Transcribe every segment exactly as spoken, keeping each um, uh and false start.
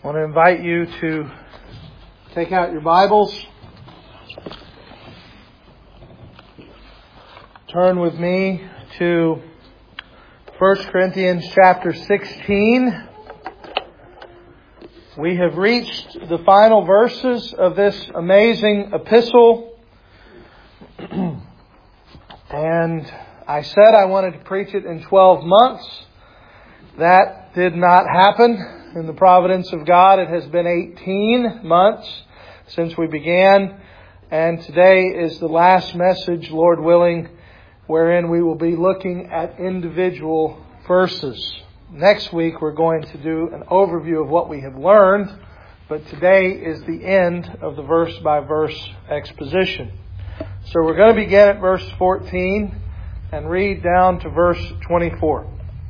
want to invite you to take out your Bibles. Turn with me to First Corinthians chapter sixteen. We have reached the final verses of this amazing epistle. And I said I wanted to preach it in twelve months. That did not happen. In the providence of God, it has been eighteen months since we began. And today is the last message, Lord willing, wherein we will be looking at individual verses. Next week we're going to do an overview of what we have learned. But today is the end of the verse by verse exposition. So we're going to begin at verse fourteen and read down to verse twenty-four.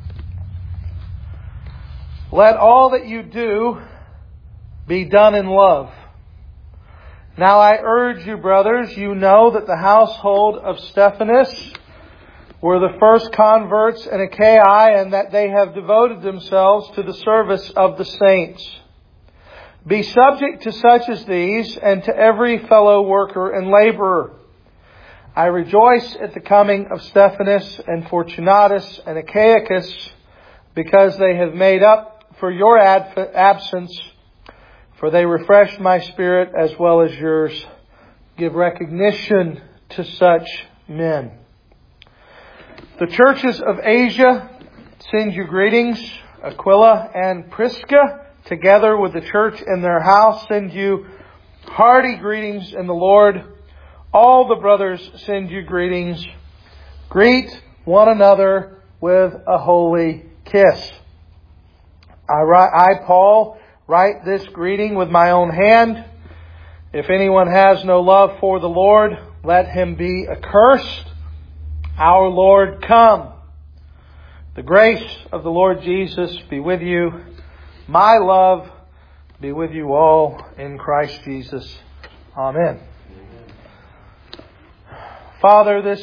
Let all that you do be done in love. Now I urge you, brothers, you know that the household of Stephanas were the first converts in Achaia, and that they have devoted themselves to the service of the saints. Be subject to such as these, and to every fellow worker and laborer. I rejoice at the coming of Stephanas and Fortunatus and Achaicus, because they have made up for your ad- absence, for they refreshed my spirit as well as yours. Give recognition to such men. The churches of Asia send you greetings. Aquila and Prisca, together with the church in their house, send you hearty greetings in the Lord. All the brothers send you greetings. Greet one another with a holy kiss. I, write, I, Paul, write this greeting with my own hand. If anyone has no love for the Lord, let him be accursed. Our Lord, come. The grace of the Lord Jesus be with you. My love be with you all in Christ Jesus. Amen. Father, this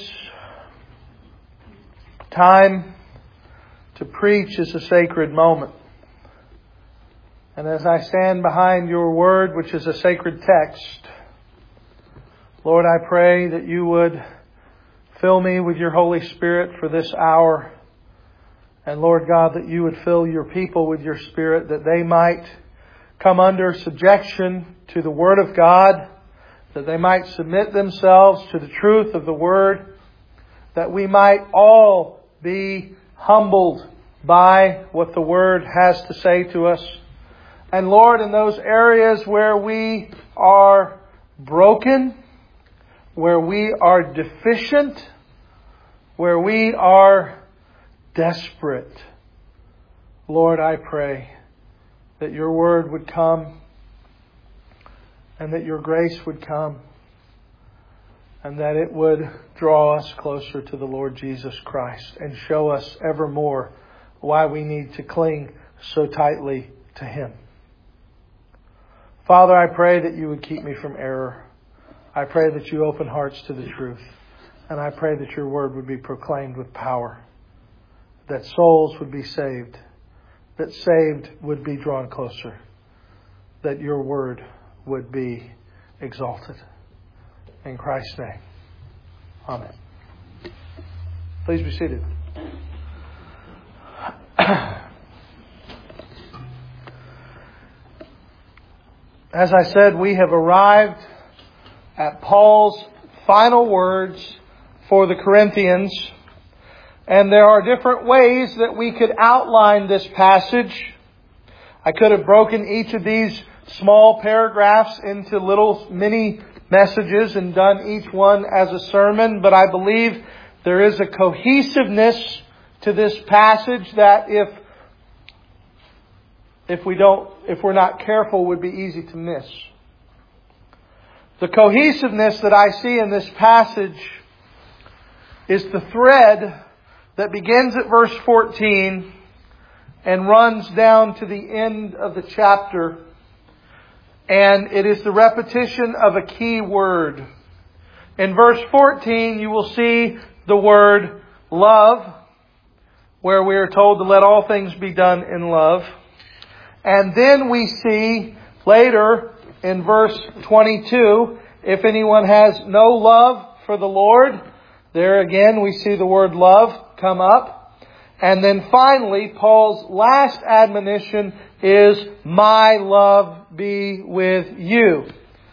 time to preach is a sacred moment. And as I stand behind your word, which is a sacred text, Lord, I pray that you would fill me with your Holy Spirit for this hour. And Lord God, that you would fill your people with your Spirit, that they might come under subjection to the Word of God, that they might submit themselves to the truth of the Word, that we might all be humbled by what the Word has to say to us. And Lord, in those areas where we are broken, where we are deficient, where we are desperate, Lord, I pray that your word would come and that your grace would come and that it would draw us closer to the Lord Jesus Christ and show us evermore why we need to cling so tightly to Him. Father, I pray that you would keep me from error. I pray that you open hearts to the truth. And I pray that your word would be proclaimed with power. That souls would be saved. That saved would be drawn closer. That your word would be exalted. In Christ's name. Amen. Please be seated. As I said, we have arrived at Paul's final words for the Corinthians. And there are different ways that we could outline this passage. I could have broken each of these small paragraphs into little mini messages and done each one as a sermon. But I believe there is a cohesiveness to this passage that if If we don't, if we're not careful, would be easy to miss. The cohesiveness that I see in this passage is the thread that begins at verse fourteen and runs down to the end of the chapter. And it is the repetition of a key word. In verse fourteen, you will see the word love, where we are told to let all things be done in love. And then we see later in verse twenty-two, if anyone has no love for the Lord, there again we see the word love come up. And then finally, Paul's last admonition is, my love be with you.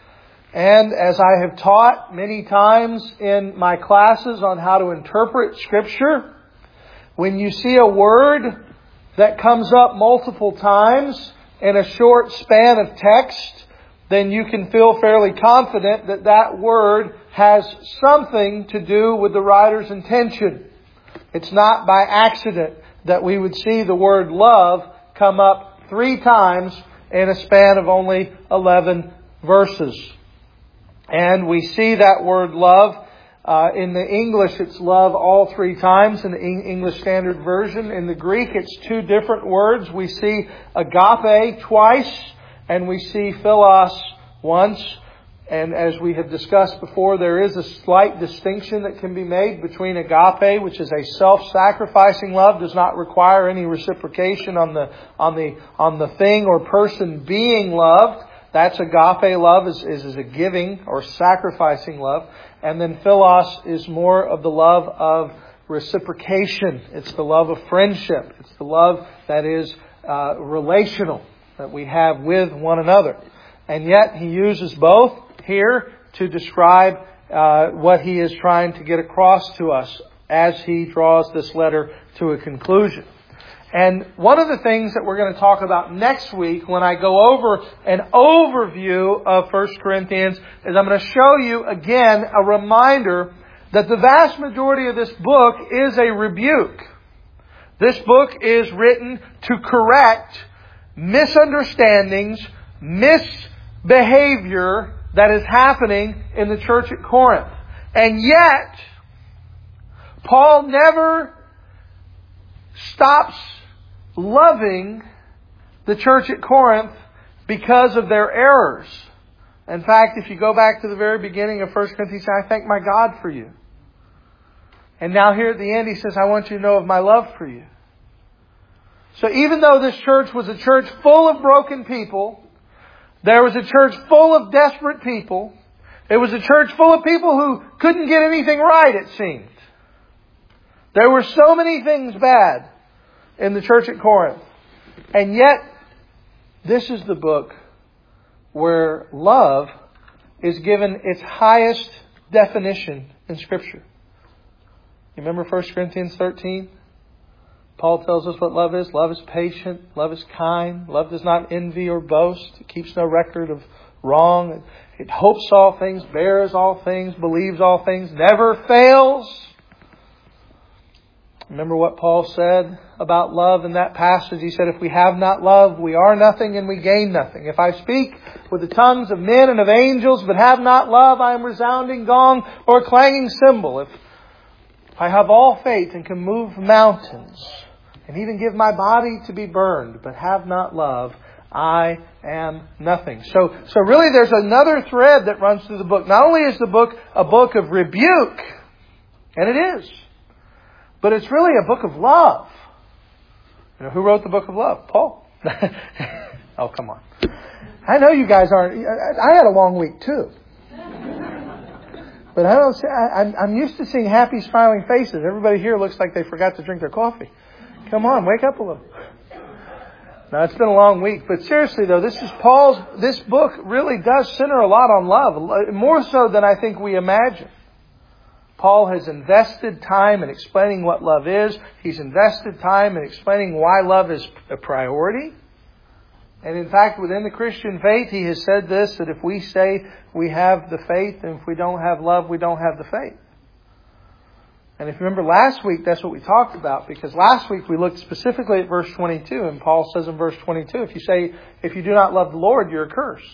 And as I have taught many times in my classes on how to interpret Scripture, when you see a word that comes up multiple times in a short span of text, then you can feel fairly confident that that word has something to do with the writer's intention. It's not by accident that we would see the word love come up three times in a span of only eleven verses. And we see that word love. Uh, in the English, it's love all three times in the English Standard Version. In the Greek, it's two different words. We see agape twice, and we see philos once. And as we have discussed before, there is a slight distinction that can be made between agape, which is a self-sacrificing love, does not require any reciprocation on the on the on the thing or person being loved. That's agape love, is, is, is a giving or sacrificing love. And then philos is more of the love of reciprocation. It's the love of friendship. It's the love that is uh, relational, that we have with one another. And yet he uses both here to describe uh, what he is trying to get across to us as he draws this letter to a conclusion. And one of the things that we're going to talk about next week when I go over an overview of First Corinthians is I'm going to show you again a reminder that the vast majority of this book is a rebuke. This book is written to correct misunderstandings, misbehavior that is happening in the church at Corinth. And yet, Paul never stops loving the church at Corinth because of their errors. In fact, if you go back to the very beginning of First Corinthians, he said, I thank my God for you. And now here at the end, he says, I want you to know of my love for you. So even though this church was a church full of broken people, there was a church full of desperate people, it was a church full of people who couldn't get anything right, it seemed. There were so many things bad in the church at Corinth. And yet, this is the book where love is given its highest definition in Scripture. You remember First Corinthians thirteen? Paul tells us what love is. Love is patient. Love is kind. Love does not envy or boast. It keeps no record of wrong. It hopes all things, bears all things, believes all things, never fails. Remember what Paul said about love in that passage? He said, if we have not love, we are nothing and we gain nothing. If I speak with the tongues of men and of angels, but have not love, I am a resounding gong or a clanging cymbal. If I have all faith and can move mountains and even give my body to be burned, but have not love, I am nothing. So, so really there's another thread that runs through the book. Not only is the book a book of rebuke, and it is, but it's really a book of love. You know, who wrote the book of love? Paul. Oh, come on. I know you guys aren't. I had a long week too. But I don't see, I, I'm, I'm used to seeing happy, smiling faces. Everybody here looks like they forgot to drink their coffee. Come on, wake up a little. Now, it's been a long week. But seriously, though, this is Paul's, this book really does center a lot on love. More so than I think we imagine. Paul has invested time in explaining what love is. He's invested time in explaining why love is a priority. And in fact, within the Christian faith, he has said this, that if we say we have the faith, and if we don't have love, we don't have the faith. And if you remember last week, that's what we talked about, because last week we looked specifically at verse twenty-two, and Paul says in verse twenty-two, if you say, if you do not love the Lord, you're accursed.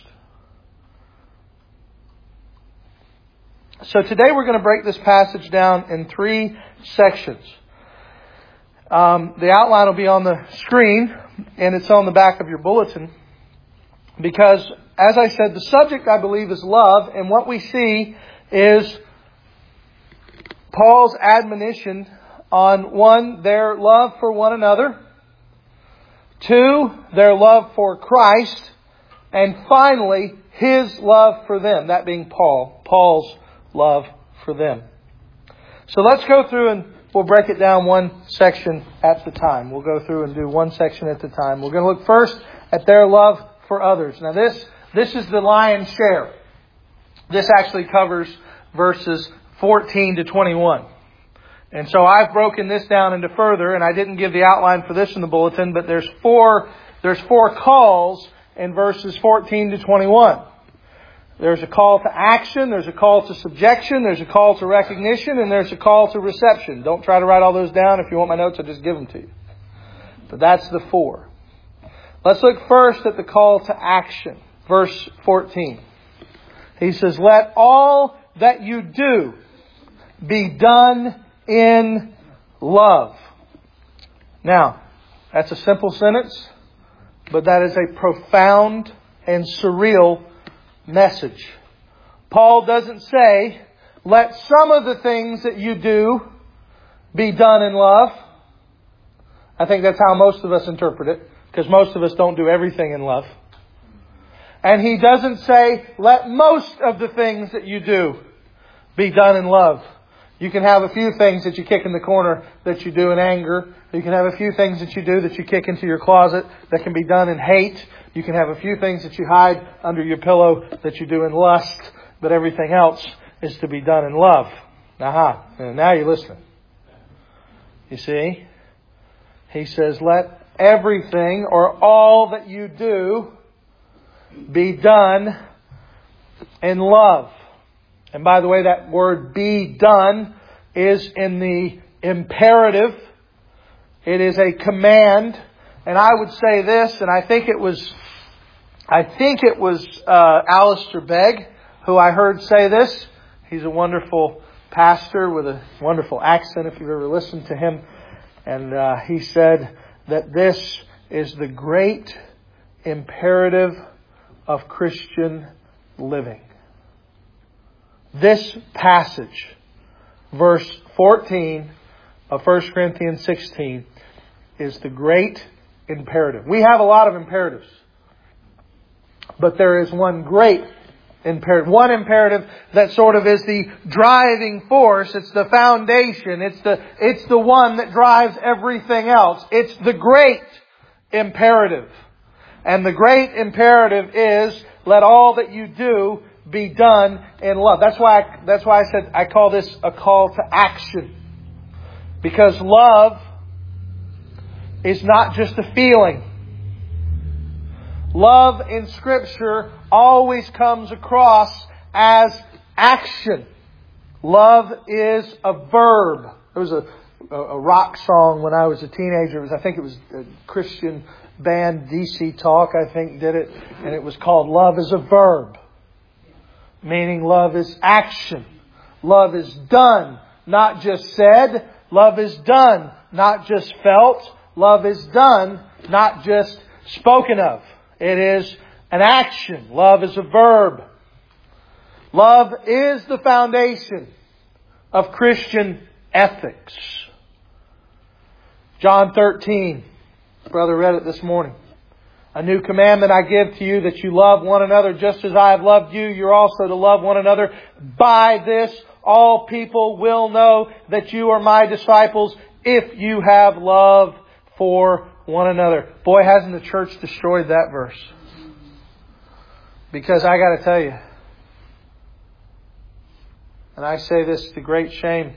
So today we're going to break this passage down in three sections. Um, the outline will be on the screen, and it's on the back of your bulletin. Because, as I said, the subject, I believe, is love. And what we see is Paul's admonition on, one, their love for one another. Two, their love for Christ. And finally, His love for them. That being Paul. Paul's love for them. So let's go through and we'll break it down one section at the time. We'll go through and do one section at the time. We're going to look first at their love for others. Now this, this is the lion's share. This actually covers verses fourteen to twenty-one. And so I've broken this down into further, and I didn't give the outline for this in the bulletin, but there's four, there's four calls in verses fourteen to twenty-one. There's a call to action, there's a call to subjection, there's a call to recognition, and there's a call to reception. Don't try to write all those down. If you want my notes, I'll just give them to you. But that's the four. Let's look first at the call to action. Verse fourteen. He says, "Let all that you do be done in love." Now, that's a simple sentence, but that is a profound and surreal message. Paul doesn't say, let some of the things that you do be done in love. I think that's how most of us interpret it, because most of us don't do everything in love. And he doesn't say, let most of the things that you do be done in love. You can have a few things that you kick in the corner that you do in anger. You can have a few things that you do that you kick into your closet that can be done in hate. You can have a few things that you hide under your pillow that you do in lust. But everything else is to be done in love. Aha. And now you're listening. You see? He says, let everything or all that you do be done in love. And by the way, that word be done is in the imperative. It is a command. And I would say this, and I think it was, I think it was uh, Alistair Begg who I heard say this. He's a wonderful pastor with a wonderful accent if you've ever listened to him. And uh, he said that this is the great imperative of Christian living. This passage, verse fourteen of First Corinthians sixteen, is the great imperative. We have a lot of imperatives, but there is one great imperative. One imperative that sort of is the driving force. It's the foundation. It's the, it's the one that drives everything else. It's the great imperative. And the great imperative is, let all that you do be done in love. That's why I, that's why I said I call this a call to action. Because love is not just a feeling. Love in Scripture always comes across as action. Love is a verb. There was a, a, a rock song when I was a teenager. It was, I think it was a Christian band, D C Talk, I think, did it. And it was called Love is a Verb. Meaning love is action. Love is done, not just said. Love is done, not just felt. Love is done, not just spoken of. It is an action. Love is a verb. Love is the foundation of Christian ethics. John thirteen. Brother read it this morning. A new commandment I give to you, that you love one another just as I have loved you. You're also to love one another. By this, all people will know that you are my disciples, if you have love for one another. Boy, hasn't the church destroyed that verse. Because I got to tell you, and I say this to great shame,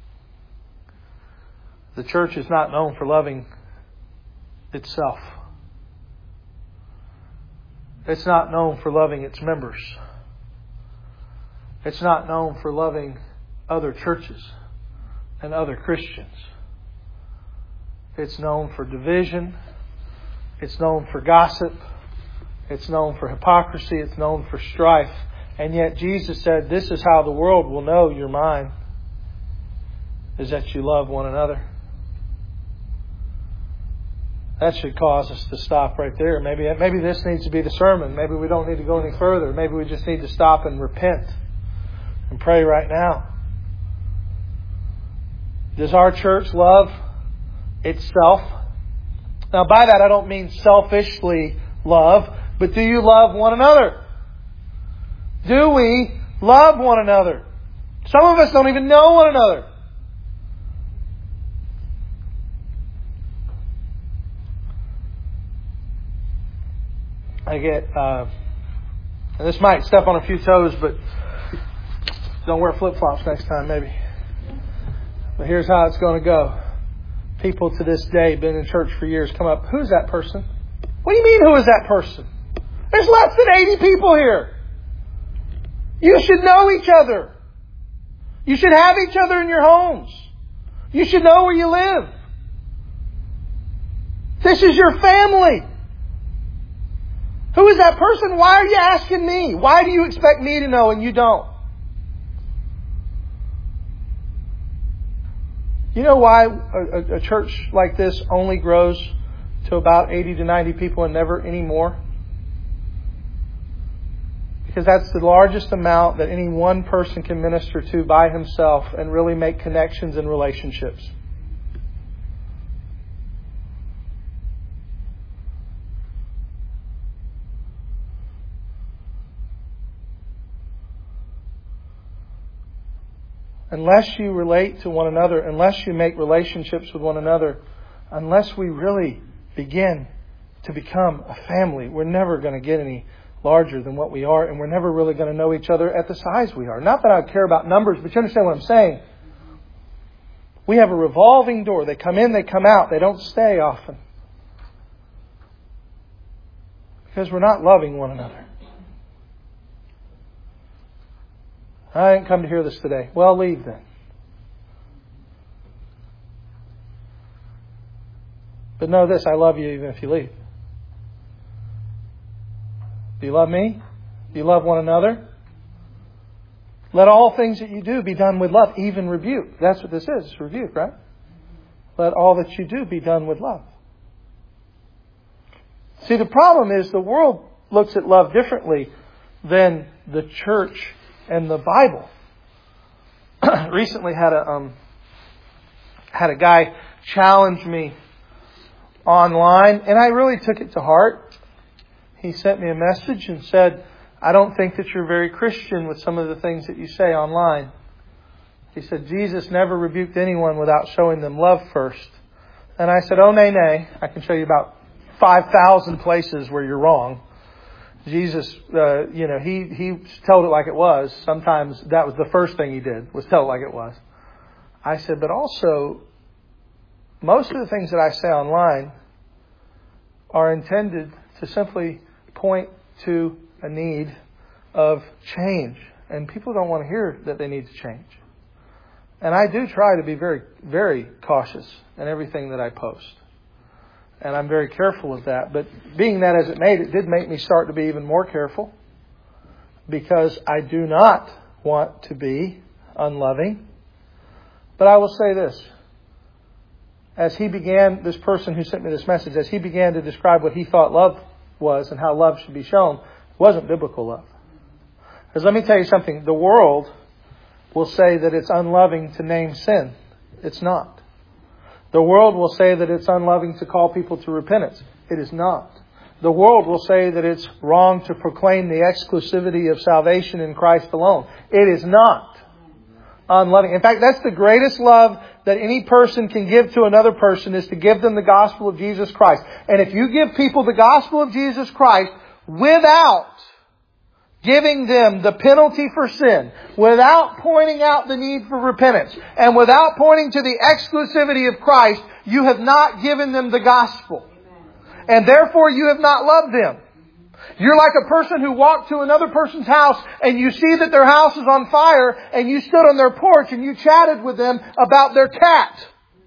the church is not known for loving itself. It's not known for loving its members. It's not known for loving other churches and other Christians. It's known for division. It's known for gossip. It's known for hypocrisy. It's known for strife. And yet Jesus said, this is how the world will know you're mine, is that you love one another. That should cause us to stop right there. Maybe, maybe this needs to be the sermon. Maybe we don't need to go any further. Maybe we just need to stop and repent and pray right now. Does our church love itself? Now by that I don't mean selfishly love, but do you love one another? Do we love one another? Some of us don't even know one another. I get, uh, and this might step on a few toes, but don't wear flip-flops next time, maybe. But here's how it's going to go. People to this day, been in church for years, come up, who's that person? What do you mean, who is that person? There's less than eighty people here. You should know each other. You should have each other in your homes. You should know where you live. This is your family. Who is that person? Why are you asking me? Why do you expect me to know and you don't? You know why a, a church like this only grows to about eighty to ninety people and never any more? Because that's the largest amount that any one person can minister to by himself and really make connections and relationships. Unless you relate to one another, unless you make relationships with one another, unless we really begin to become a family, we're never going to get any larger than what we are, and we're never really going to know each other at the size we are. Not that I care about numbers, but you understand what I'm saying. We have a revolving door. They come in, they come out. They don't stay often. Because we're not loving one another. I didn't come to hear this today. Well, leave then. But know this, I love you even if you leave. Do you love me? Do you love one another? Let all things that you do be done with love, even rebuke. That's what this is, it's rebuke, right? Let all that you do be done with love. See, the problem is the world looks at love differently than the church and the Bible. Recently had a um, had a guy challenge me online, and I really took it to heart. He sent me a message and said, I don't think that you're very Christian with some of the things that you say online. He said, Jesus never rebuked anyone without showing them love first. And I said, oh, nay, nay. I can show you about five thousand places where you're wrong. Jesus, uh, you know, he, he told it like it was. Sometimes that was the first thing he did, was tell it like it was. I said, but also, most of the things that I say online are intended to simply point to a need of change. And people don't want to hear that they need to change. And I do try to be very, very cautious in everything that I post. And I'm very careful of that. But being that as it made, it did make me start to be even more careful. Because I do not want to be unloving. But I will say this. As he began, this person who sent me this message, as he began to describe what he thought love was and how love should be shown, it wasn't biblical love. Because let me tell you something. The world will say that it's unloving to name sin. It's not. The world will say that it's unloving to call people to repentance. It is not. The world will say that it's wrong to proclaim the exclusivity of salvation in Christ alone. It is not unloving. In fact, that's the greatest love that any person can give to another person, is to give them the gospel of Jesus Christ. And if you give people the gospel of Jesus Christ without giving them the penalty for sin, without pointing out the need for repentance, and without pointing to the exclusivity of Christ, you have not given them the gospel. And therefore you have not loved them. You're like a person who walked to another person's house and you see that their house is on fire, and you stood on their porch and you chatted with them about their cat.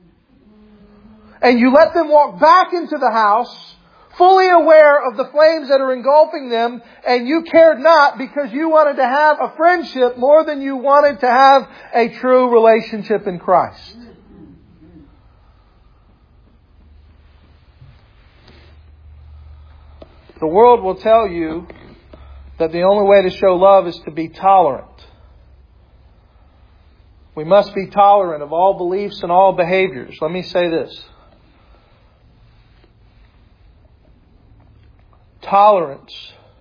And you let them walk back into the house fully aware of the flames that are engulfing them, and you cared not because you wanted to have a friendship more than you wanted to have a true relationship in Christ. The world will tell you that the only way to show love is to be tolerant. We must be tolerant of all beliefs and all behaviors. Let me say this. tolerance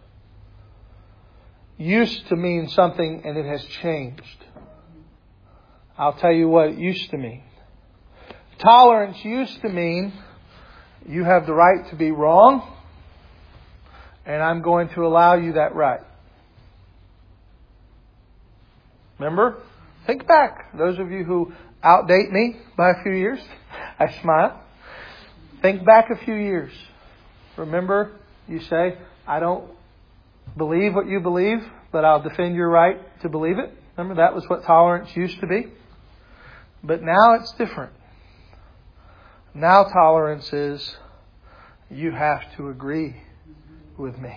used to mean something and it has changed. I'll tell you what it used to mean. Tolerance used to mean you have the right to be wrong, and I'm going to allow you that right. Remember? Think back. Those of you who outdate me by a few years, I smile. Think back a few years. Remember, you say, I don't believe what you believe, but I'll defend your right to believe it. Remember, that was what tolerance used to be. But now it's different. Now tolerance is, you have to agree with me.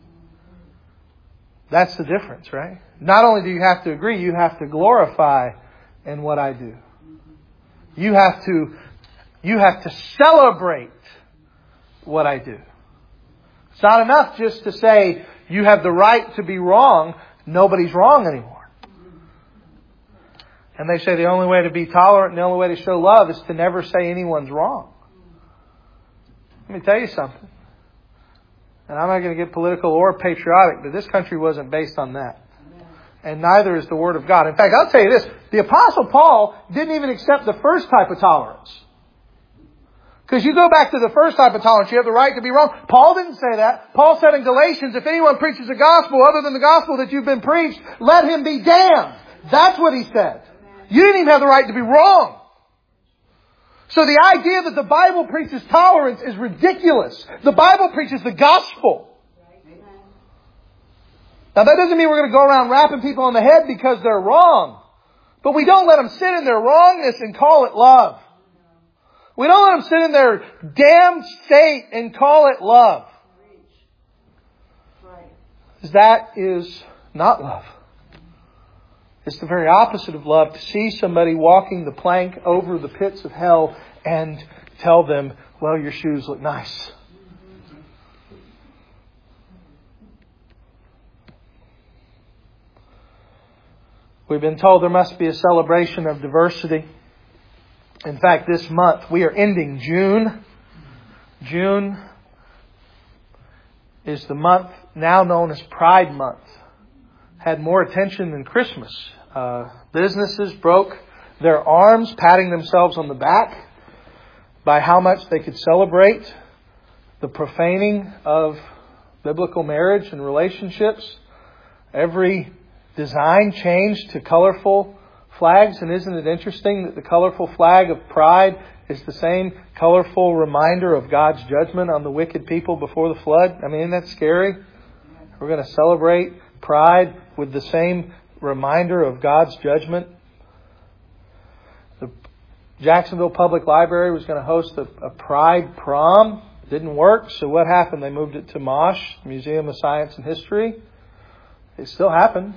That's the difference, right? Not only do you have to agree, you have to glorify in what I do. You have to, you have to celebrate what I do. It's not enough just to say you have the right to be wrong. Nobody's wrong anymore. And they say the only way to be tolerant and the only way to show love is to never say anyone's wrong. Let me tell you something. And I'm not going to get political or patriotic, but this country wasn't based on that. And neither is the Word of God. In fact, I'll tell you this. The Apostle Paul didn't even accept the first type of tolerance. Because you go back to the first type of tolerance, you have the right to be wrong. Paul didn't say that. Paul said in Galatians, if anyone preaches the gospel other than the gospel that you've been preached, let him be damned. That's what he said. You didn't even have the right to be wrong. So the idea that the Bible preaches tolerance is ridiculous. The Bible preaches the gospel. Now that doesn't mean we're going to go around rapping people on the head because they're wrong. But we don't let them sit in their wrongness and call it love. We don't let them sit in their damned state and call it love. That is not love. It's the very opposite of love to see somebody walking the plank over the pits of hell and tell them, well, your shoes look nice. We've been told there must be a celebration of diversity. In fact, this month, we are ending June. June is the month now known as Pride Month. Had more attention than Christmas. Uh, businesses broke their arms, patting themselves on the back by how much they could celebrate the profaning of biblical marriage and relationships. Every design changed to colorful flags. And isn't it interesting that the colorful flag of pride is the same colorful reminder of God's judgment on the wicked people before the flood? I mean, isn't that scary? We're going to celebrate pride with the same reminder of God's judgment. The Jacksonville Public Library was going to host a, a Pride prom. It didn't work. So what happened? They moved it to MOSH, Museum of Science and History. It still happened.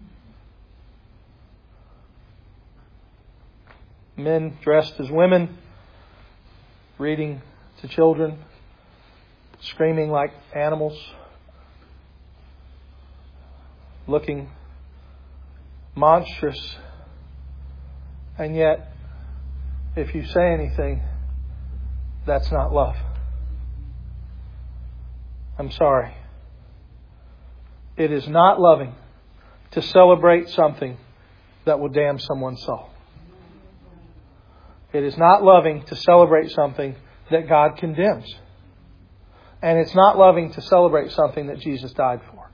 Men dressed as women, reading to children, screaming like animals, looking monstrous. And yet, if you say anything, that's not love. I'm sorry. It is not loving to celebrate something that will damn someone's soul. It is not loving to celebrate something that God condemns. And it's not loving to celebrate something that Jesus died for.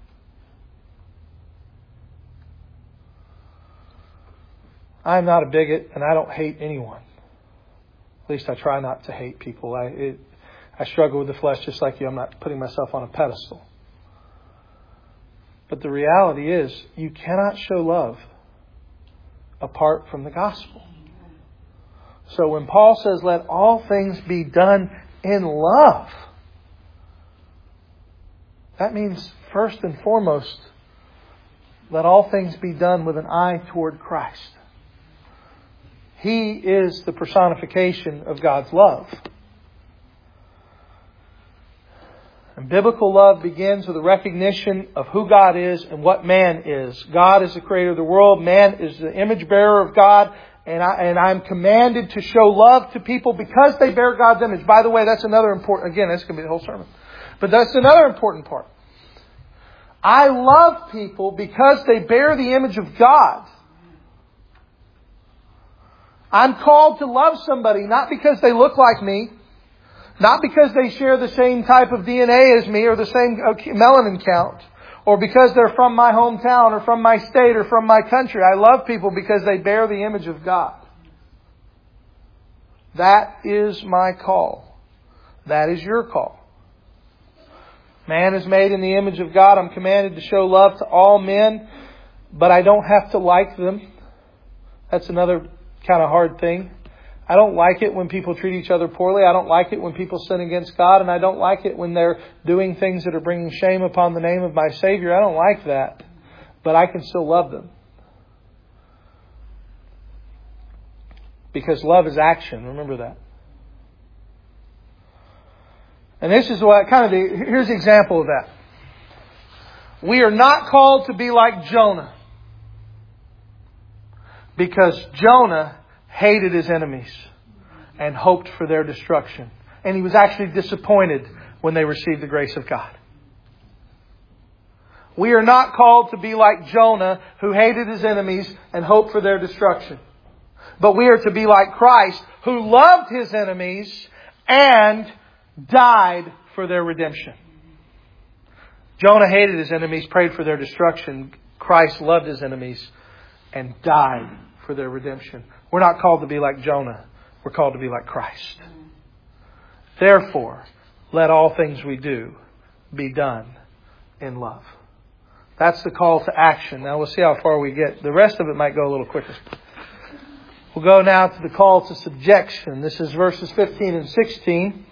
I'm not a bigot and I don't hate anyone. At least I try not to hate people. I, it, I struggle with the flesh just like you. I'm not putting myself on a pedestal. But the reality is, you cannot show love apart from the gospel. So when Paul says, let all things be done in love, that means first and foremost, let all things be done with an eye toward Christ. He is the personification of God's love. And biblical love begins with a recognition of who God is and what man is. God is the creator of the world. Man is the image bearer of God. And, I, and I'm commanded to show love to people because they bear God's image. By the way, that's another important, again, that's going to be the whole sermon. But that's another important part. I love people because they bear the image of God. I'm called to love somebody not because they look like me, not because they share the same type of D N A as me or the same melanin count, or because they're from my hometown or from my state or from my country. I love people because they bear the image of God. That is my call. That is your call. Man is made in the image of God. I'm commanded to show love to all men, but I don't have to like them. That's another kind of hard thing. I don't like it when people treat each other poorly. I don't like it when people sin against God. And I don't like it when they're doing things that are bringing shame upon the name of my Savior. I don't like that. But I can still love them. Because love is action. Remember that. And this is what kind of the, here's the example of that. We are not called to be like Jonah. Because Jonah hated his enemies and hoped for their destruction. And he was actually disappointed when they received the grace of God. We are not called to be like Jonah, who hated his enemies and hoped for their destruction. But we are to be like Christ, who loved His enemies and died for their redemption. Jonah hated his enemies, prayed for their destruction. Christ loved His enemies and died for their redemption. We're not called to be like Jonah. We're called to be like Christ. Therefore, let all things we do be done in love. That's the call to action. Now we'll see how far we get. The rest of it might go a little quicker. We'll go now to the call to subjection. This is verses fifteen and sixteen.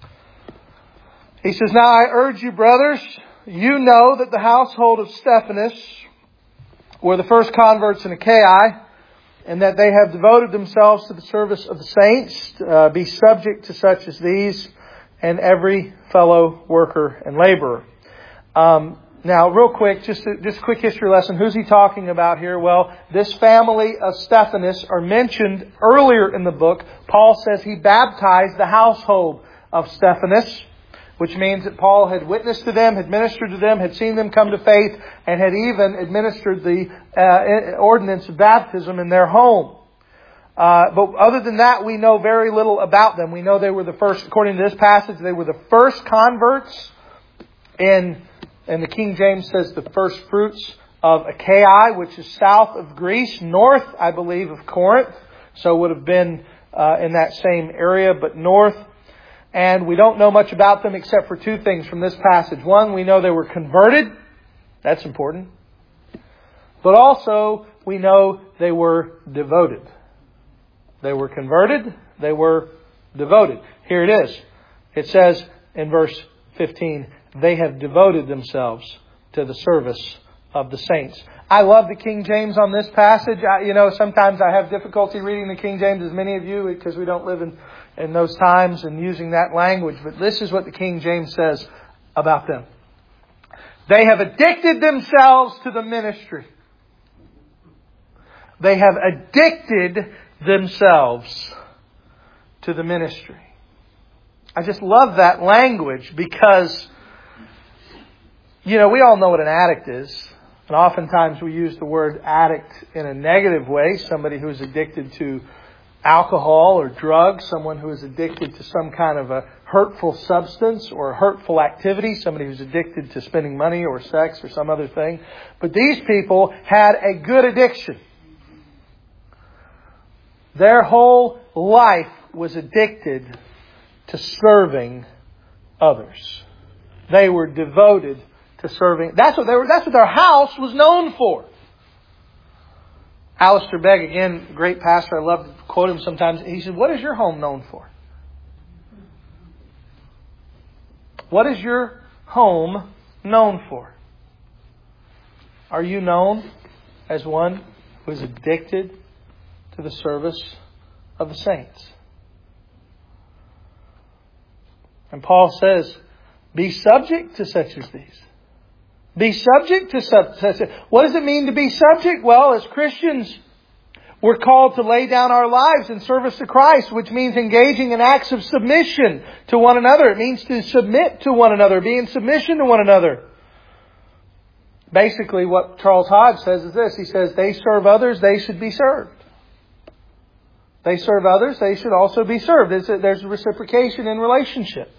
He says, "Now I urge you, brothers, you know that the household of Stephanas were the first converts in Achaia, and that they have devoted themselves to the service of the saints. Uh, be subject to such as these, and every fellow worker and laborer." Um, now, real quick, just a, just a quick history lesson. Who's he talking about here? Well, this family of Stephanas are mentioned earlier in the book. Paul says he baptized the household of Stephanas, which means that Paul had witnessed to them, had ministered to them, had seen them come to faith, and had even administered the uh, ordinance of baptism in their home. Uh, but other than that, we know very little about them. We know they were the first, according to this passage, they were the first converts in, and the King James says the first fruits of Achaia, which is south of Greece, north, I believe, of Corinth. So it would have been uh, in that same area, but north. And we don't know much about them except for two things from this passage. One, we know they were converted. That's important. But also, we know they were devoted. They were converted. They were devoted. Here it is. It says in verse fifteen, they have devoted themselves to the service of the saints. I love the King James on this passage. I, you know, sometimes I have difficulty reading the King James, as many of you, because we don't live in, in those times and using that language. But this is what the King James says about them. They have addicted themselves to the ministry. They have addicted themselves to the ministry. I just love that language because, you know, we all know what an addict is. And oftentimes we use the word addict in a negative way. Somebody who is addicted to alcohol or drugs. Someone who is addicted to some kind of a hurtful substance or a hurtful activity. Somebody who's addicted to spending money or sex or some other thing. But these people had a good addiction. Their whole life was addicted to serving others. They were devoted to serving. That's what they were. That's what their house was known for. Alistair Begg, again, great pastor. I love to quote him sometimes. He said, "What is your home known for? What is your home known for? Are you known as one who is addicted to the service of the saints?" And Paul says, be subject to such as these. Be subject to such. What does it mean to be subject? Well, as Christians, We're called to lay down our lives in service to Christ, which means engaging in acts of submission to one another. It means to submit to one another, be in submission to one another. Basically, what Charles Hodge says is this. He says, they serve others, they should be served. They serve others, they should also be served. There's a, there's a reciprocation in relationship.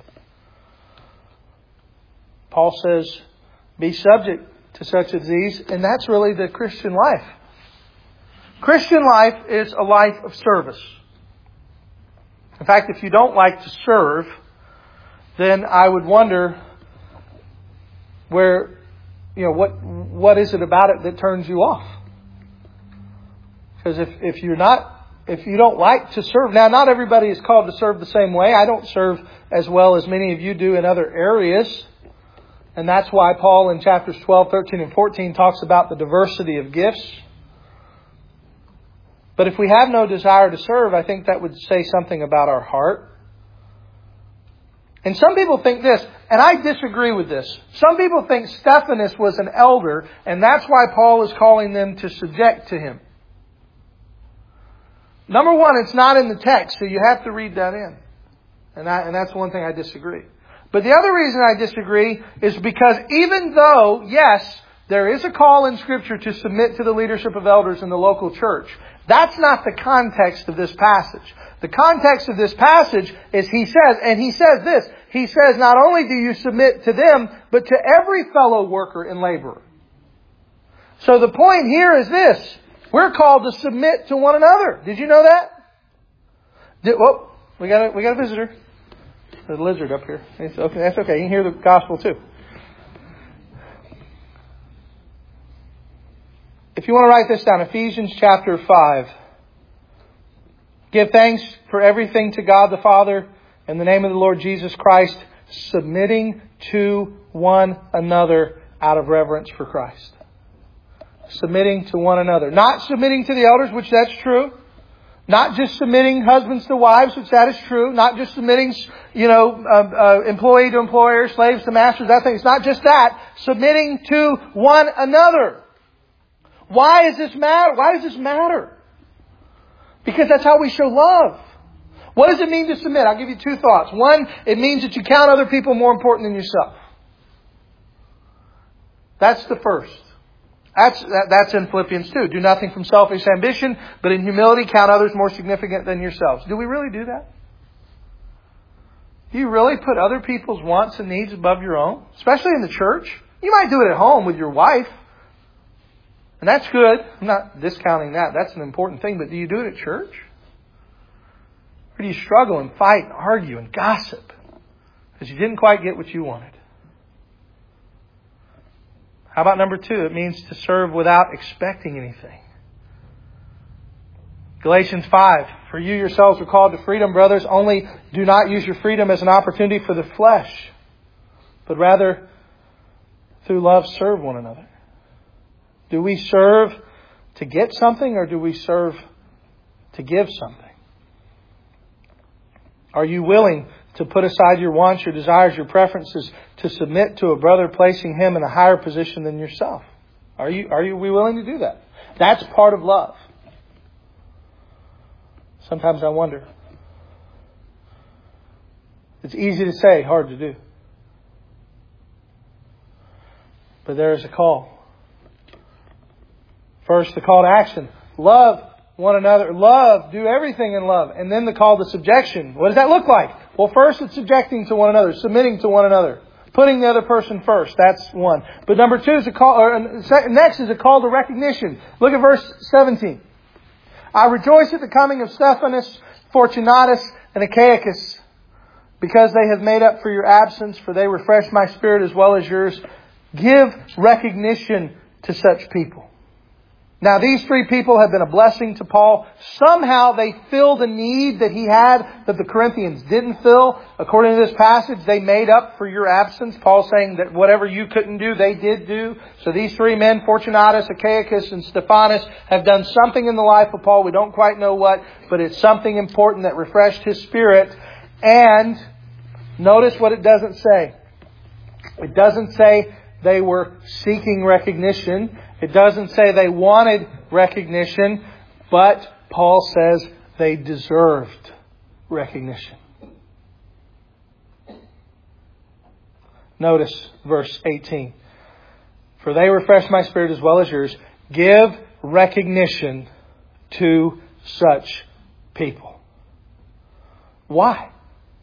Paul says, be subject to such as these, and that's really the Christian life. Christian life is a life of service. In fact, if you don't like to serve, then I would wonder where, you know, what what is it about it that turns you off? Because if, if you're not, if you don't like to serve, now not everybody is called to serve the same way. I don't serve as well as many of you do in other areas. And that's why Paul in chapters twelve, thirteen, and fourteen talks about the diversity of gifts. But if we have no desire to serve, I think that would say something about our heart. And some people think this, and I disagree with this. Some people think Stephanas was an elder, and that's why Paul is calling them to subject to him. Number one, it's not in the text, so you have to read that in. And, I, and that's one thing I disagree. But the other reason I disagree is because even though, yes, there is a call in Scripture to submit to the leadership of elders in the local church, that's not the context of this passage. The context of this passage is he says, and he says this, he says not only do you submit to them, but to every fellow worker and laborer. So the point here is this, we're called to submit to one another. Did you know that? Did, whoa, we got a, we got a visitor. There's a lizard up here. It's okay, that's okay, you can hear the gospel too. If you want to write this down, Ephesians chapter five. Give thanks for everything to God the Father in the name of the Lord Jesus Christ, submitting to one another out of reverence for Christ. Submitting to one another. Not submitting to the elders, which that's true. Not just submitting husbands to wives, which that is true. Not just submitting, you know, uh, uh, employee to employer, slaves to masters. That thing. It's not just that. Submitting to one another. Why does this matter? Why does this matter? Because that's how we show love. What does it mean to submit? I'll give you two thoughts. One, it means that you count other people more important than yourself. That's the first. That's that, that's in Philippians two. Do nothing from selfish ambition, but in humility count others more significant than yourselves. Do we really do that? Do you really put other people's wants and needs above your own? Especially in the church. You might do it at home with your wife. And that's good. I'm not discounting that. That's an important thing. But do you do it at church? Or do you struggle and fight and argue and gossip because you didn't quite get what you wanted? How about number two? It means to serve without expecting anything. Galatians five. For you yourselves are called to freedom, brothers. Only do not use your freedom as an opportunity for the flesh, but rather through love serve one another. Do we serve to get something or do we serve to give something? Are you willing to put aside your wants, your desires, your preferences to submit to a brother, placing him in a higher position than yourself? Are you, are you we willing to do that? That's part of love. Sometimes I wonder. It's easy to say, hard to do. But there is a call. First, the call to action. Love one another. Love. Do everything in love. And then the call to subjection. What does that look like? Well, first it's subjecting to one another. Submitting to one another. Putting the other person first. That's one. But number two is a call, or next is a call to recognition. Look at verse seventeen. I rejoice at the coming of Stephanas, Fortunatus, and Achaicus, because they have made up for your absence, for they refresh my spirit as well as yours. Give recognition to such people. Now, these three people have been a blessing to Paul. Somehow they filled a need that he had that the Corinthians didn't fill. According to this passage, they made up for your absence. Paul's saying that whatever you couldn't do, they did do. So these three men, Fortunatus, Achaicus, and Stephanas, have done something in the life of Paul. We don't quite know what, but it's something important that refreshed his spirit. And notice what it doesn't say. It doesn't say they were seeking recognition. It doesn't say they wanted recognition, but Paul says they deserved recognition. Notice verse eighteen. For they refresh my spirit as well as yours. Give recognition to such people. Why?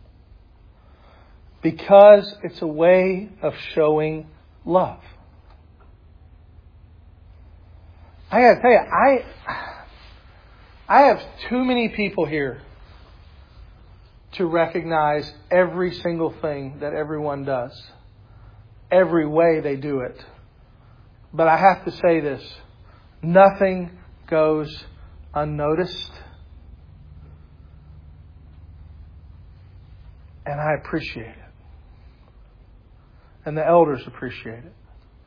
Because it's a way of showing love. I gotta tell you, I, I have too many people here to recognize every single thing that everyone does. Every way they do it. But I have to say this. Nothing goes unnoticed. And I appreciate it. And the elders appreciate it.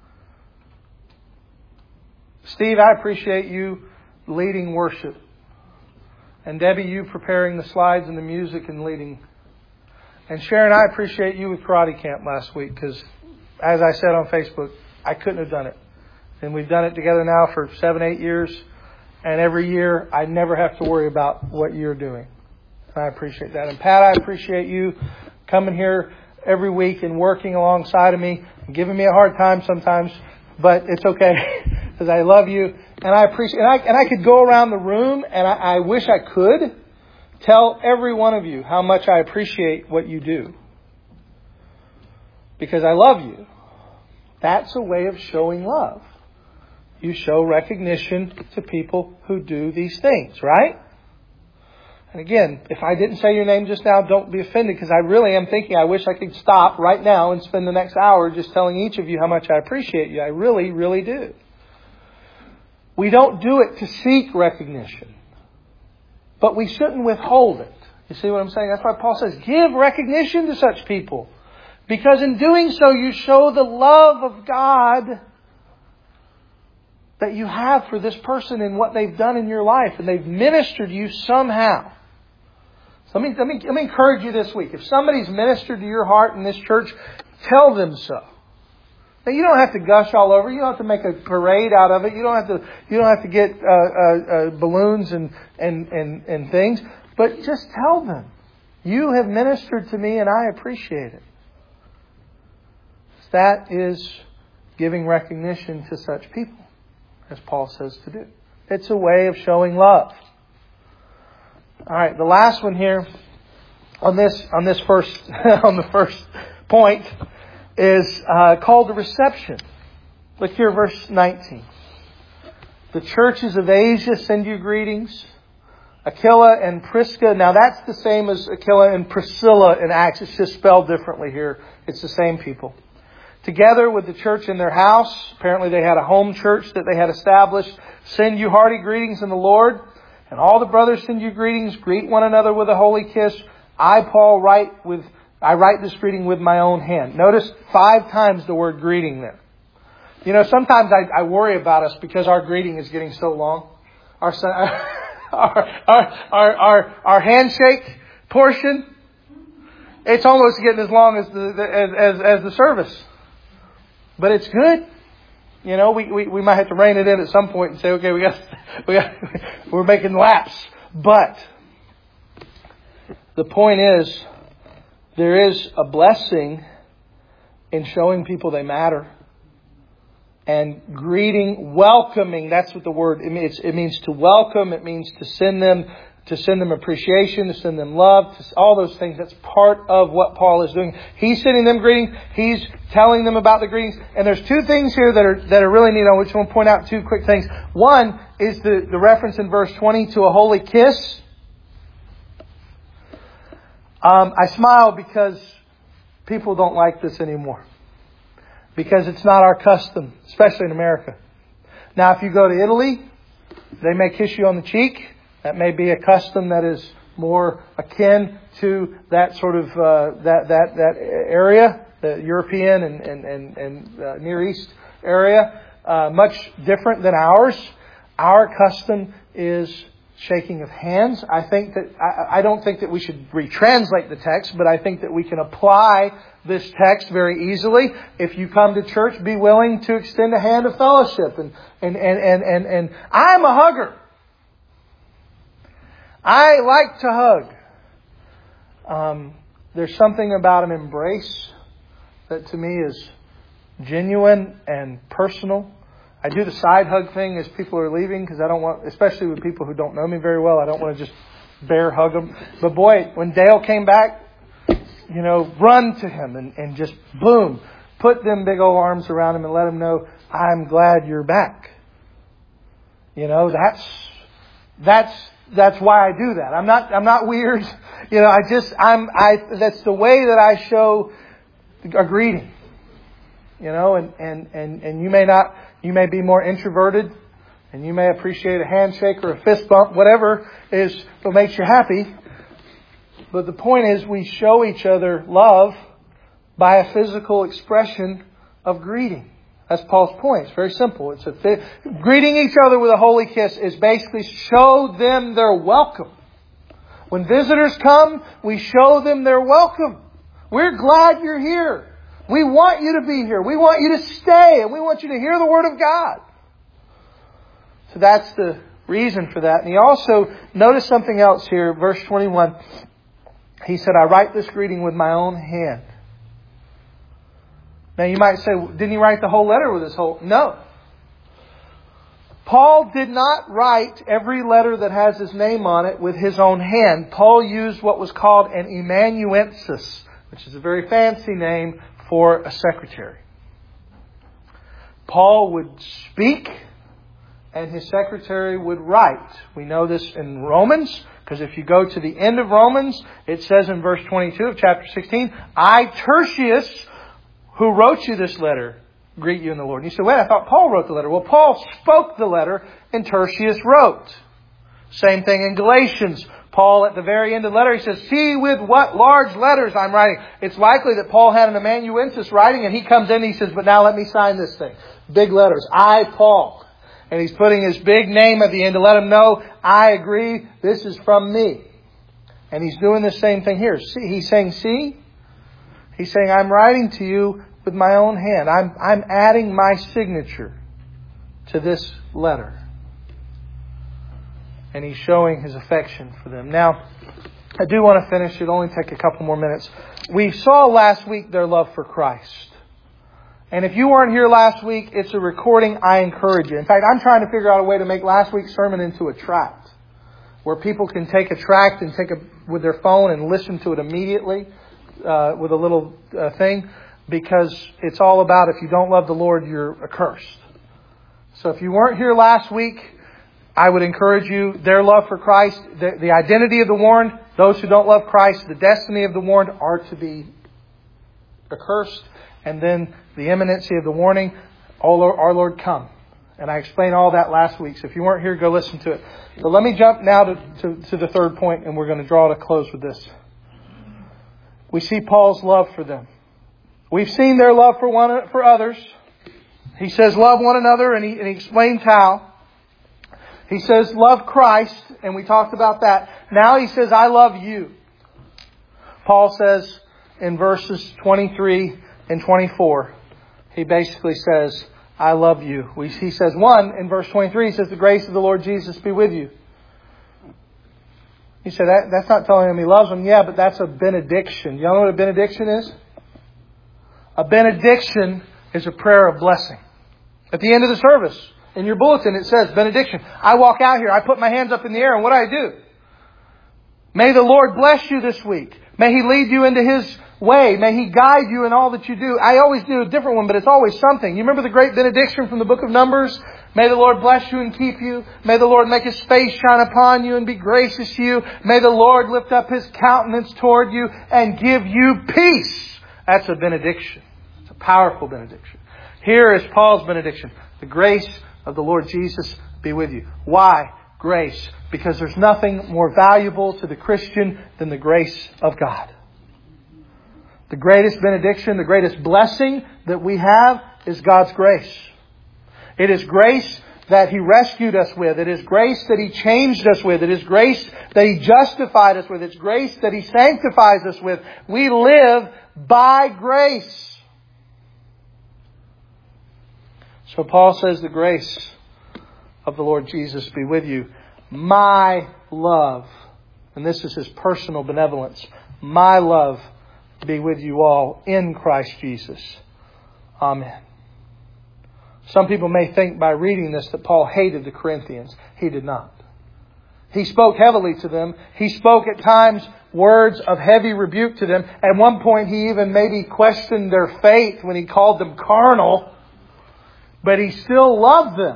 Steve, I appreciate you leading worship. And Debbie, you preparing the slides and the music and leading. And Sharon, I appreciate you with Karate Camp last week because, as I said on Facebook, I couldn't have done it. And we've done it together now for seven, eight years. And every year, I never have to worry about what you're doing. I appreciate that. And Pat, I appreciate you coming here every week and working alongside of me and giving me a hard time sometimes. But it's okay because I love you. And I appreciate and I, and I could go around the room and I, I wish I could tell every one of you how much I appreciate what you do. Because I love you. That's a way of showing love. You show recognition to people who do these things, right? And again, if I didn't say your name just now, don't be offended because I really am thinking I wish I could stop right now and spend the next hour just telling each of you how much I appreciate you. I really, really do. We don't do it to seek recognition. But we shouldn't withhold it. You see what I'm saying? That's why Paul says, give recognition to such people. Because in doing so, you show the love of God that you have for this person and what they've done in your life. And they've ministered to you somehow. So let me, let me, let me encourage you this week. If somebody's ministered to your heart in this church, tell them so. Now, you don't have to gush all over. You don't have to make a parade out of it. You don't have to. You don't have to get uh, uh, uh, balloons and, and and and things. But just tell them, you have ministered to me, and I appreciate it. That is giving recognition to such people, as Paul says to do. It's a way of showing love. All right, the last one here on this on this first on the first point. Is uh, called the reception. Look here, verse nineteen. The churches of Asia send you greetings. Aquila and Prisca. Now that's the same as Aquila and Priscilla in Acts. It's just spelled differently here. It's the same people. Together with the church in their house. Apparently they had a home church that they had established. Send you hearty greetings in the Lord. And all the brothers send you greetings. Greet one another with a holy kiss. I, Paul, write with... I write this greeting with my own hand. Notice five times the word greeting there. You know, sometimes I, I worry about us because our greeting is getting so long. Our our our our, our, our handshake portion, it's almost getting as long as the, the as, as as the service. But it's good. You know, we, we, we might have to rein it in at some point and say, okay, we got we got we're making laps. But the point is, there is a blessing in showing people they matter. And greeting, welcoming, that's what the word, it means, it means to welcome, it means to send them, to send them appreciation, to send them love, to, all those things. That's part of what Paul is doing. He's sending them greetings, he's telling them about the greetings. And there's two things here that are that are really neat. I just want to point out two quick things. One is the, the reference in verse twenty to a holy kiss. Um, I smile because people don't like this anymore. Because it's not our custom, especially in America. Now, if you go to Italy, they may kiss you on the cheek. That may be a custom that is more akin to that sort of uh, that that that area, the European and and and, and uh, Near East area, uh, much different than ours. Our custom is shaking of hands. I think that I, I don't think that we should retranslate the text, but I think that we can apply this text very easily. If you come to church, be willing to extend a hand of fellowship. And and and and and, and I'm a hugger. I like to hug. Um, there's something about an embrace that to me is genuine and personal. I do the side hug thing as people are leaving because I don't want, especially with people who don't know me very well, I don't want to just bear hug them. But boy, when Dale came back, you know, run to him and, and just boom, put them big old arms around him and let him know, I'm glad you're back. You know, that's, that's, that's why I do that. I'm not, I'm not weird. You know, I just, I'm, I, that's the way that I show a greeting. You know, and, and, and, and you may not, you may be more introverted and you may appreciate a handshake or a fist bump, whatever is what makes you happy. But the point is we show each other love by a physical expression of greeting. That's Paul's point. It's very simple. It's a th- greeting each other with a holy kiss is basically show them they're welcome. When visitors come, we show them they're welcome. We're glad you're here. We want you to be here. We want you to stay, and we want you to hear the Word of God. So that's the reason for that. And he also, notice something else here, verse twenty-one. He said, I write this greeting with my own hand. Now you might say, didn't he write the whole letter with his whole... No. Paul did not write every letter that has his name on it with his own hand. Paul used what was called an amanuensis, which is a very fancy name for a secretary. Paul would speak and his secretary would write. We know this in Romans, because if you go to the end of Romans, it says in verse twenty-two of chapter sixteen, I, Tertius, who wrote you this letter, greet you in the Lord. And you say, wait, I thought Paul wrote the letter. Well, Paul spoke the letter and Tertius wrote. Same thing in Galatians. Paul, at the very end of the letter, he says, see with what large letters I'm writing. It's likely that Paul had an amanuensis writing, and he comes in and he says, but now let me sign this thing. Big letters. I, Paul. And he's putting his big name at the end to let him know, I agree, this is from me. And he's doing the same thing here. See, he's saying, see? He's saying, I'm writing to you with my own hand. I'm, I'm adding my signature to this letter. And he's showing his affection for them. Now, I do want to finish. It'll only take a couple more minutes. We saw last week their love for Christ. And if you weren't here last week, it's a recording. I encourage you. In fact, I'm trying to figure out a way to make last week's sermon into a tract, where people can take a tract and take a with their phone and listen to it immediately uh, with a little uh, thing, because it's all about if you don't love the Lord, you're accursed. So if you weren't here last week, I would encourage you, their love for Christ, the, the identity of the warned, those who don't love Christ, the destiny of the warned are to be accursed. And then the imminency of the warning, oh Lord, our Lord, come. And I explained all that last week. So if you weren't here, go listen to it. So let me jump now to, to, to the third point, and we're going to draw to a close with this. We see Paul's love for them. We've seen their love for one for others. He says, love one another, and he, and he explains how. He says, love Christ, and we talked about that. Now he says, I love you. Paul says in verses twenty-three and twenty-four, he basically says, I love you. We, he says, one, in verse twenty-three, he says, the grace of the Lord Jesus be with you. He said, that, that's not telling him he loves him. Yeah, but that's a benediction. You know what a benediction is? A benediction is a prayer of blessing. At the end of the service, in your bulletin, it says benediction. I walk out here, I put my hands up in the air, and what do I do? May the Lord bless you this week. May He lead you into His way. May He guide you in all that you do. I always do a different one, but it's always something. You remember the great benediction from the book of Numbers? May the Lord bless you and keep you. May the Lord make His face shine upon you and be gracious to you. May the Lord lift up His countenance toward you and give you peace. That's a benediction. It's a powerful benediction. Here is Paul's benediction. The grace of the Lord Jesus be with you. Why grace? Because there's nothing more valuable to the Christian than the grace of God. The greatest benediction, the greatest blessing that we have is God's grace. It is grace that He rescued us with. It is grace that He changed us with. It is grace that He justified us with. It's grace that He sanctifies us with. We live by grace. So Paul says, the grace of the Lord Jesus be with you. My love And this is His personal benevolence. My love be with you all in Christ Jesus. Amen. Some people may think by reading this that Paul hated the Corinthians. He did not. He spoke heavily to them. He spoke at times words of heavy rebuke to them. At one point he even maybe questioned their faith when he called them carnal. But he still loved them.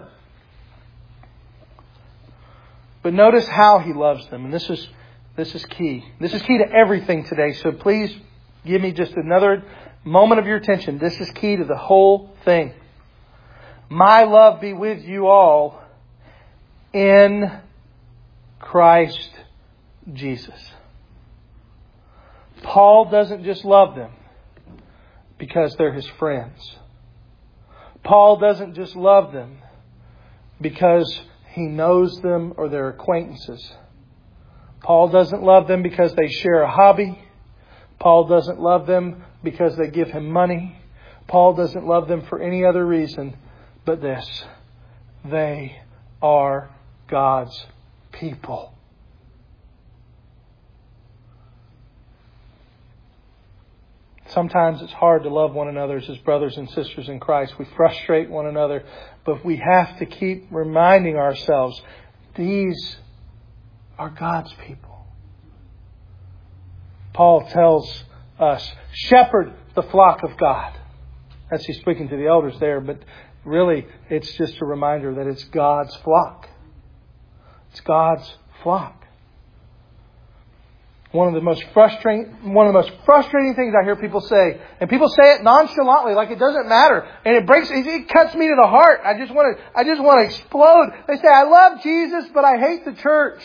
But notice how he loves them. And this is this is key. This is key to everything today. So please give me just another moment of your attention. This is key to the whole thing. My love be with you all in Christ Jesus. Paul doesn't just love them because they're his friends. Paul doesn't just love them because he knows them or they're acquaintances. Paul doesn't love them because they share a hobby. Paul doesn't love them because they give him money. Paul doesn't love them for any other reason but this. They are God's people. Sometimes it's hard to love one another as brothers and sisters in Christ. We frustrate one another, but we have to keep reminding ourselves, these are God's people. Paul tells us, shepherd the flock of God. As he's speaking to the elders there, but really it's just a reminder that it's God's flock. It's God's flock. One of the most frustrating, one of the most frustrating things I hear people say, and people say it nonchalantly, like it doesn't matter, and it breaks, it cuts me to the heart. I just want to, I just want to explode. They say, I love Jesus, but I hate the church.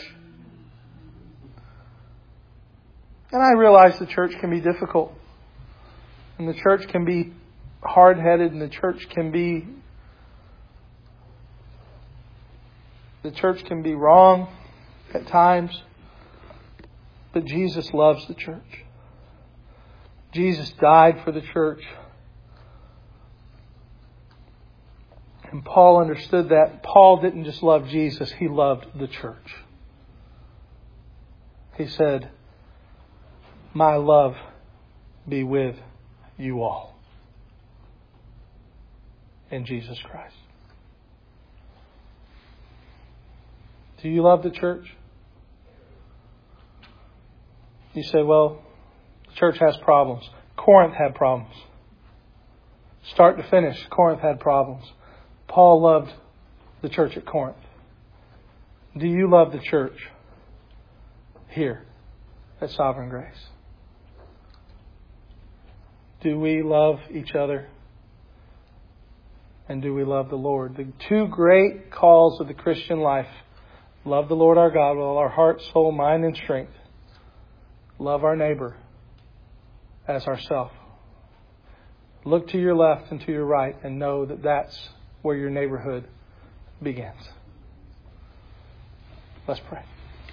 And I realize the church can be difficult, and the church can be hard-headed, and the church can be, the church can be wrong at times. But Jesus loves the church. Jesus died for the church. And Paul understood that. Paul didn't just love Jesus, he loved the church. He said, my love be with you all in Jesus Christ. Do you love the church? You say, well, the church has problems. Corinth had problems. Start to finish, Corinth had problems. Paul loved the church at Corinth. Do you love the church here at Sovereign Grace? Do we love each other? And do we love the Lord? The two great calls of the Christian life. Love the Lord our God with all our heart, soul, mind, and strength. Love our neighbor as ourselves. Look to your left and to your right and know that that's where your neighborhood begins. Let's pray.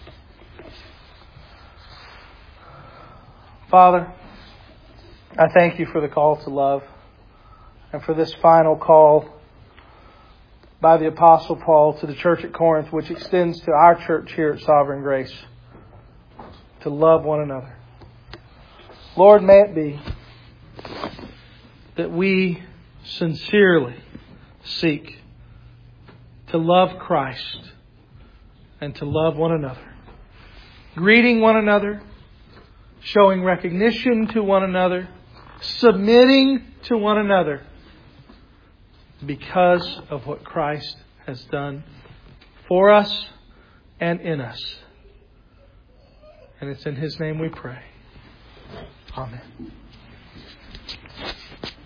Father, I thank you for the call to love and for this final call by the Apostle Paul to the church at Corinth, which extends to our church here at Sovereign Grace. To love one another. Lord, may it be that we sincerely seek to love Christ and to love one another. Greeting one another, showing recognition to one another, submitting to one another because of what Christ has done for us and in us. And it's in His name we pray. Amen.